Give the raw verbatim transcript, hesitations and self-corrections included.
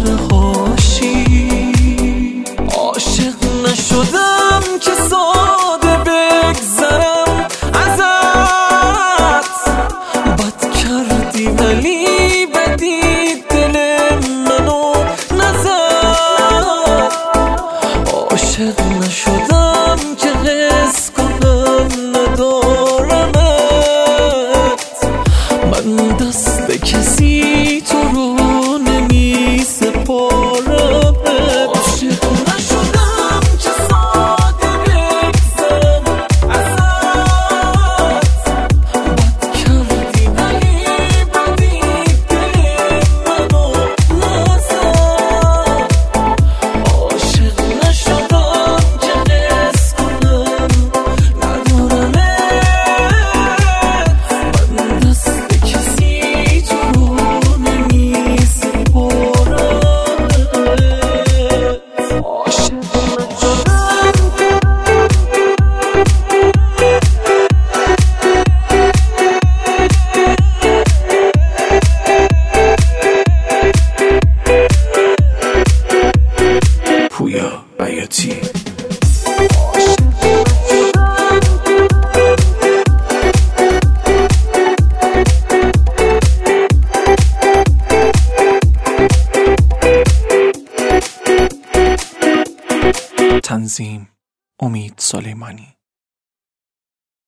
سر حاشی. عاشق نشدم که ساده بگذرم ازت، بد کردی ولی بدی دل منو نزد. عاشق نشدم که حس کنم ندارمت، من دست کسی تو رو نمی سپارمت. عاشق نشدم که ساده بگذرم ازت، بد کردی ولی بدی دل منو نزد. عاشق نشدم که حس کنم ندارمت، من دست کسی تو رو نمی سپارمت. عاشق پویا بیاتی. تنظیم امید سلیمانی.